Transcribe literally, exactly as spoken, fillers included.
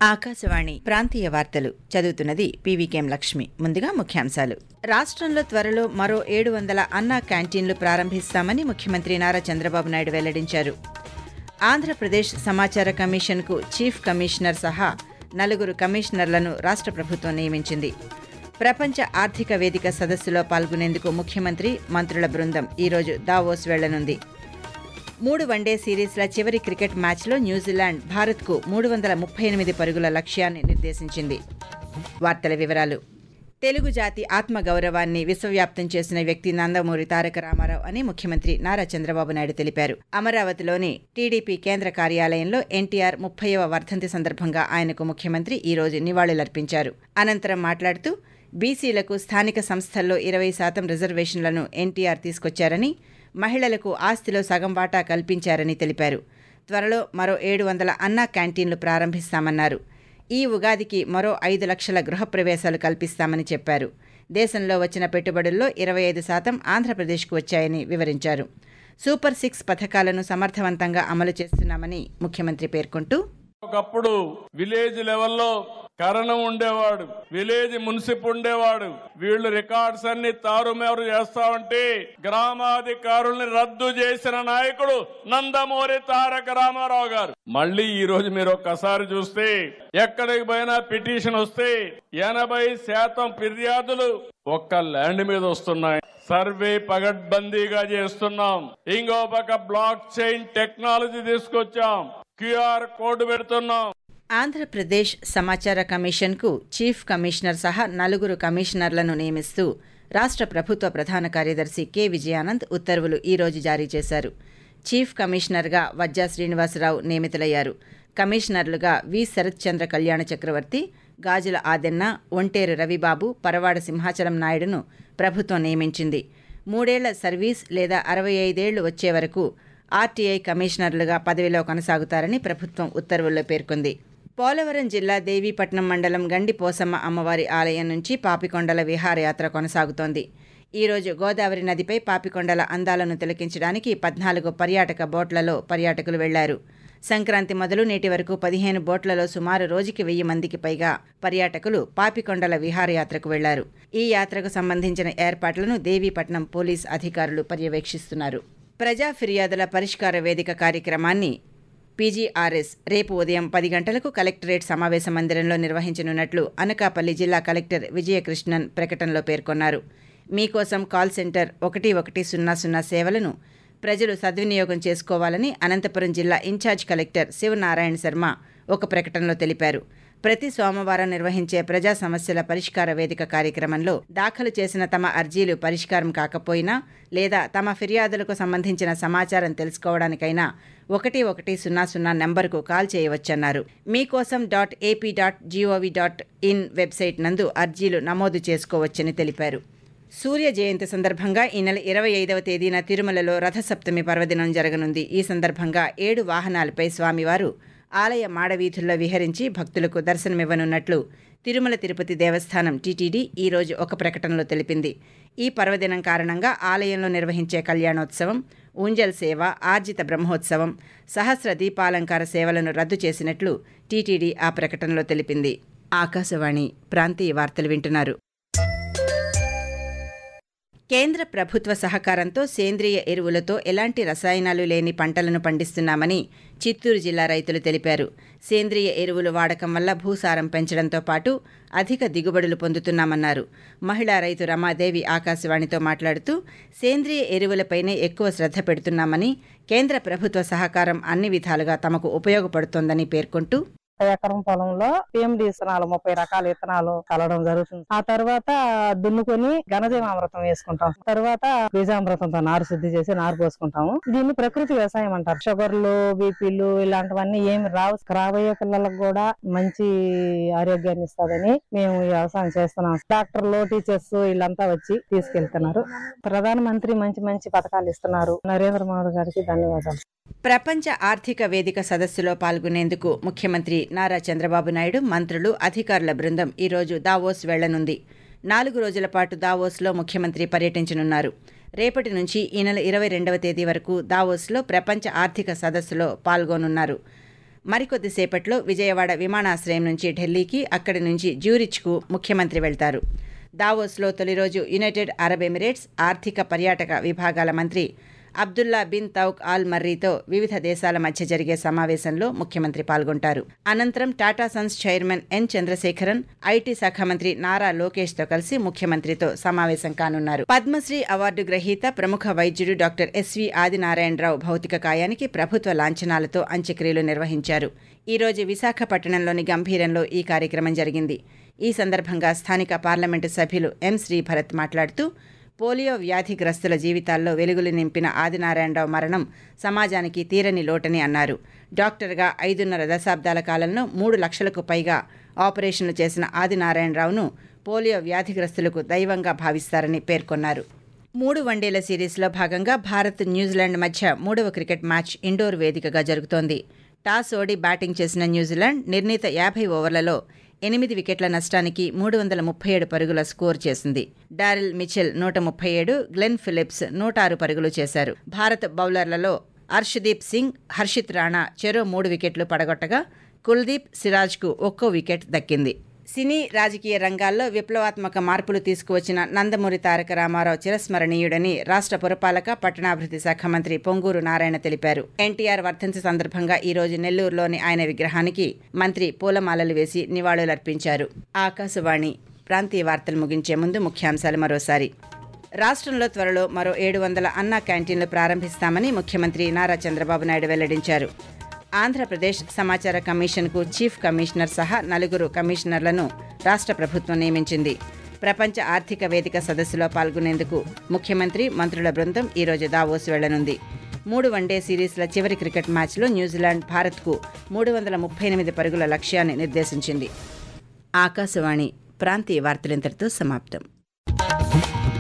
ఆకాశవాణి ప్రాంతీయ వార్తలు చదువుతున్నది పీవీకేఎం లక్ష్మి. ముందుగా ముఖ్యాంశాలు. రాష్ట్రంలో త్వరలో మరో ఏడు వందల అన్నా క్యాంటీన్లు ప్రారంభిస్తామని ముఖ్యమంత్రి నారా చంద్రబాబు నాయుడు వెల్లడించారు. ఆంధ్రప్రదేశ్ సమాచార కమిషన్కు చీఫ్ కమిషనర్ సహా నలుగురు కమిషనర్లను రాష్ట్ర ప్రభుత్వం నియమించింది. ప్రపంచ ఆర్థిక వేదిక సదస్సులో పాల్గొనేందుకు ముఖ్యమంత్రి, మంత్రుల బృందం ఈరోజు దావోస్ వెళ్లనుంది. మూడు వన్డే సిరీస్ల చివరి క్రికెట్ మ్యాచ్లో న్యూజిలాండ్ భారత్కు మూడు వందల ముప్పై ఎనిమిది పరుగుల లక్ష్యాన్ని నిర్దేశించింది. వార్తల వివరాలు. తెలుగు జాతి ఆత్మగౌరవాన్ని విశ్వవ్యాప్తం చేసిన వ్యక్తి నందమూరి తారక రామారావు అని ముఖ్యమంత్రి నారా చంద్రబాబు నాయుడు తెలిపారు. అమరావతిలోని టీడీపీ కేంద్ర కార్యాలయంలో ఎన్టీఆర్ ముప్పైవ వర్ధంతి సందర్భంగా ఆయనకు ముఖ్యమంత్రి ఈరోజు నివాళులర్పించారు. అనంతరం మాట్లాడుతూ బీసీలకు స్థానిక సంస్థల్లో ఇరవై శాతం రిజర్వేషన్లను ఎన్టీఆర్ తీసుకొచ్చారని, మహిళలకు ఆస్తిలో సగం వాటా కల్పించారని తెలిపారు. త్వరలో మరో ఏడు వందల అన్నా క్యాంటీన్లు ప్రారంభిస్తామన్నారు. ఈ ఉగాదికి మరో ఐదు లక్షల గృహప్రవేశాలు కల్పిస్తామని చెప్పారు. దేశంలో వచ్చిన పెట్టుబడుల్లో ఇరవై ఐదు శాతం ఆంధ్రప్రదేశ్కు వచ్చాయని వివరించారు. సూపర్ సిక్స్ పథకాలను సమర్థవంతంగా అమలు చేస్తున్నామని ముఖ్యమంత్రి పేర్కొంటూ, ఒకప్పుడు విలేజ్ లెవెల్లో కరణం ఉండేవాడు, విలేజ్ మున్సిప్ ఉండేవాడు. వీళ్ళు రికార్డ్స్ అన్ని తారుమారు చేస్తామంటే గ్రామాధికారుల్ని రద్దు చేసిన నాయకుడు నందమూరి తారక రామారావు గారు. మళ్ళీ ఈ రోజు మీరు ఒక్కసారి చూస్తే ఎక్కడికి పోయినా పిటిషన్ వస్తే ఎనభై శాతం ఫిర్యాదులు ఒక్క ల్యాండ్ మీద వస్తున్నాయి. సర్వే పగడ్బందీగా చేస్తున్నాం. ఇంకో పక్క బ్లాక్ చైన్ టెక్నాలజీ తీసుకొచ్చాం. క్యూఆర్ కోడ్ పెడుతున్నాం. ఆంధ్రప్రదేశ్ సమాచార కమిషన్కు చీఫ్ కమిషనర్ సహా నలుగురు కమిషనర్లను నియమిస్తూ రాష్ట్ర ప్రభుత్వ ప్రధాన కార్యదర్శి కె విజయానంద్ ఉత్తర్వులు ఈరోజు జారీ చేశారు. చీఫ్ కమిషనర్గా వజ్జా శ్రీనివాసరావు నియమితులయ్యారు. కమిషనర్లుగా వి శరత్ చంద్ర కళ్యాణ చక్రవర్తి, గాజుల ఆదెన్న, ఒంటేరు రవిబాబు, పరవాడ సింహాచలం నాయుడును ప్రభుత్వం నియమించింది. మూడేళ్ల సర్వీస్ లేదా అరవై ఐదేళ్లు వచ్చే వరకు ఆర్టీఐ కమిషనర్లుగా పదవిలో కొనసాగుతారని ప్రభుత్వం ఉత్తర్వుల్లో పేర్కొంది. పోలవరం జిల్లా దేవీపట్నం మండలం గండి పోసమ్మ అమ్మవారి ఆలయం నుంచి పాపికొండల విహారయాత్ర కొనసాగుతోంది. ఈరోజు గోదావరి నదిపై పాపికొండల అందాలను తిలకించడానికి పద్నాలుగు పర్యాటక బోట్లలో పర్యాటకులు వెళ్లారు. సంక్రాంతి మొదలు నేటి వరకు పదిహేను బోట్లలో సుమారు రోజుకి వెయ్యి మందికి పైగా పర్యాటకులు పాపికొండల విహారయాత్రకు వెళ్లారు. ఈ యాత్రకు సంబంధించిన ఏర్పాట్లను దేవీపట్నం పోలీస్ అధికారులు పర్యవేక్షిస్తున్నారు. ప్రజా ఫిర్యాదుల పరిష్కార వేదిక కార్యక్రమాన్ని పీజీఆర్ఎస్ రేపు ఉదయం పది గంటలకు కలెక్టరేట్ సమావేశ మందిరంలో నిర్వహించనున్నట్లు అనకాపల్లి జిల్లా కలెక్టర్ విజయకృష్ణన్ ప్రకటనలో పేర్కొన్నారు. మీకోసం కాల్ సెంటర్ ఒకటి ఒకటి సున్నా సున్నా సేవలను ప్రజలు సద్వినియోగం చేసుకోవాలని అనంతపురం జిల్లా ఇన్ఛార్జ్ కలెక్టర్ శివనారాయణ శర్మ ఒక ప్రకటనలో తెలిపారు. ప్రతి సోమవారం నిర్వహించే ప్రజా సమస్యల పరిష్కార వేదిక కార్యక్రమంలో దాఖలు చేసిన తమ అర్జీలు పరిష్కారం కాకపోయినా లేదా తమ ఫిర్యాదులకు సంబంధించిన సమాచారం తెలుసుకోవడానికైనా ఒకటి ఒకటి సున్నా సున్నా నెంబర్కు కాల్ చేయవచ్చన్నారు. Meekosam dot AP dot GOV dot in website నందు అర్జీలు నమోదు చేసుకోవచ్చని తెలిపారు. సూర్య జయంతి సందర్భంగా ఈ నెల ఇరవై ఐదవ తేదీన తిరుమలలో రథసప్తమి పర్వదినం జరగనుంది. ఈ సందర్భంగా ఏడు వాహనాలపై స్వామివారు ఆలయ మాడవీధుల్లో విహరించి భక్తులకు దర్శనమివ్వనున్నట్లు తిరుమల తిరుపతి దేవస్థానం టీటీడీ ఈరోజు ఒక ప్రకటనలో తెలిపింది. ఈ పర్వదినం కారణంగా ఆలయంలో నిర్వహించే కళ్యాణోత్సవం, ఊంజల్ సేవ, ఆర్జిత బ్రహ్మోత్సవం, సహస్ర దీపాలంకార సేవలను రద్దు చేసినట్లు టీటీడీ ఆ ప్రకటనలో తెలిపింది. ఆకాశవాణి ప్రాంతీయ వార్తలు వింటున్నారు. కేంద్ర ప్రభుత్వ సహకారంతో సేంద్రియ ఎరువులతో ఎలాంటి రసాయనాలు లేని పంటలను పండిస్తున్నామని చిత్తూరు జిల్లా రైతులు తెలిపారు. సేంద్రియ ఎరువుల వాడకం వల్ల భూసారం పెంచడంతో పాటు అధిక దిగుబడులు పొందుతున్నామన్నారు. మహిళా రైతు రమాదేవి ఆకాశవాణితో మాట్లాడుతూ సేంద్రియ ఎరువులపైనే ఎక్కువ శ్రద్ధ పెడుతున్నామని, కేంద్ర ప్రభుత్వ సహకారం అన్ని విధాలుగా తమకు ఉపయోగపడుతోందని పేర్కొంటూ, ఎకరం పొలంలో పిఎండి విత్తనాలు ముప్పై రకాల విత్తనాలు చల్లడం జరుగుతుంది. ఆ తర్వాత దున్నుకొని ఘనజీవామృతం వేసుకుంటాం. తర్వాత బీజామృతంతో నారు శుద్ధి చేసి నారు పోసుకుంటాము. దీన్ని ప్రకృతి వ్యవసాయం అంటారు. షుగర్లు, బీపీలు ఇలాంటివన్నీ ఏమి రావు. రాబోయే పిల్లలకు కూడా మంచి ఆరోగ్యాన్ని ఇస్తుందని మేము ఈ వ్యవసాయం చేస్తున్నాం. డాక్టర్లు, టీచర్స్ వీళ్ళంతా వచ్చి తీసుకెళ్తున్నారు. ప్రధానమంత్రి మంచి మంచి పథకాలు ఇస్తున్నారు. నరేంద్ర మోదీ గారికి ధన్యవాదాలు. ప్రపంచ ఆర్థిక వేదిక సదస్సులో పాల్గొనేందుకు ముఖ్యమంత్రి నారా చంద్రబాబు నాయుడు, మంత్రులు, అధికారుల బృందం ఈరోజు దావోస్ వెళ్లనుంది. నాలుగు రోజుల పాటు దావోస్లో ముఖ్యమంత్రి పర్యటించనున్నారు. రేపటి నుంచి ఈ నెల ఇరవై రెండవ తేదీ వరకు దావోస్లో ప్రపంచ ఆర్థిక సదస్సులో పాల్గొనున్నారు. మరికొద్దిసేపట్లో విజయవాడ విమానాశ్రయం నుంచి ఢిల్లీకి, అక్కడి నుంచి జ్యూరిచ్కు ముఖ్యమంత్రి వెళ్తారు. దావోస్లో తొలి రోజు యునైటెడ్ అరబ్ ఎమిరేట్స్ ఆర్థిక పర్యాటక విభాగాల మంత్రి అబ్దుల్లా బిన్ తౌక్ ఆల్ మర్రీతో వివిధ దేశాల మధ్య జరిగే సమావేశంలో ముఖ్యమంత్రి పాల్గొంటారు. అనంతరం Tata Sons chairman N Chandrasekaran, IT శాఖ మంత్రి నారా లోకేష్తో కలిసి ముఖ్యమంత్రితో సమావేశం కానున్నారు. పద్మశ్రీ అవార్డు గ్రహీత ప్రముఖ వైద్యుడు డాక్టర్ ఎస్వి ఆదినారాయణరావు భౌతిక కాయానికి ప్రభుత్వ లాంఛనాలతో అంత్యక్రియలు నిర్వహించారు. ఈ రోజు విశాఖపట్టణంలోని గంభీరంలో ఈ కార్యక్రమం జరిగింది. ఈ సందర్భంగా స్థానిక పార్లమెంటు సభ్యులు ఎం శ్రీభరత్ మాట్లాడుతూ, పోలియో వ్యాధిగ్రస్తుల జీవితాల్లో వెలుగులు నింపిన ఆదినారాయణరావు మరణం సమాజానికి తీరని లోటని అన్నారు. డాక్టర్గా ఐదున్నర దశాబ్దాల కాలంలో మూడు లక్షలకు పైగా ఆపరేషన్లు చేసిన ఆదినారాయణరావును పోలియో వ్యాధిగ్రస్తులకు దైవంగా భావిస్తారని పేర్కొన్నారు. మూడు వన్డేల సిరీస్లో భాగంగా భారత్ న్యూజిలాండ్ మధ్య మూడవ క్రికెట్ మ్యాచ్ ఇండోర్ వేదికగా జరుగుతోంది. టాస్ ఓడి బ్యాటింగ్ చేసిన న్యూజిలాండ్ నిర్ణీత యాభై ఓవర్లలో ఎనిమిది వికెట్ల నష్టానికి మూడు వందల ముప్పై ఏడు పరుగుల స్కోర్ చేసింది. డారిల్ మిచెల్ నూట ముప్పై ఏడు, గ్లెన్ ఫిలిప్స్ నూట ఆరు పరుగులు చేశారు. భారత బౌలర్లలో అర్షదీప్ సింగ్, హర్షిత్ రాణా చెరో మూడు వికెట్లు పడగొట్టగా కుల్దీప్, సిరాజ్కు ఒక్కో వికెట్ దక్కింది. సినీ రాజకీయ రంగాల్లో విప్లవాత్మక మార్పులు తీసుకువచ్చిన నందమూరి తారక రామారావు చిరస్మరణీయుడని రాష్ట్ర పురపాలక పట్టణాభివృద్ధి శాఖ మంత్రి పొంగూరు నారాయణ తెలిపారు. ఎన్టీఆర్ వర్ధంతి సందర్భంగా ఈ రోజు నెల్లూరులోని ఆయన విగ్రహానికి మంత్రి పూలమాలలు వేసి నివాళులర్పించారు. ఆకాశవాణి ప్రాంతీయ వార్తలు ముగించే ముందు ముఖ్యాంశాలు మరోసారి. రాష్ట్రంలో త్వరలో మరో ఏడు వందల అన్నా క్యాంటీన్లు ప్రారంభిస్తామని ముఖ్యమంత్రి నారా చంద్రబాబు నాయుడు వెల్లడించారు. ఆంధ్రప్రదేశ్ సమాచార కమిషన్కు చీఫ్ కమిషనర్ సహా నలుగురు కమిషనర్లను రాష్ట్ర ప్రభుత్వం నియమించింది. ప్రపంచ ఆర్థిక వేదిక సదస్సులో పాల్గొనేందుకు ముఖ్యమంత్రి, మంత్రుల బృందం ఈరోజు దావోస్ వెళ్లనుంది. మూడు వన్డే సిరీస్ల చివరి క్రికెట్ మ్యాచ్లో న్యూజిలాండ్ భారత్కు మూడు వందల ముప్పై ఎనిమిది పరుగుల లక్ష్యాన్ని నిర్దేశించింది. ఆకాశవాణి ప్రాంతీయ వార్తలింతటితో సమాప్తం.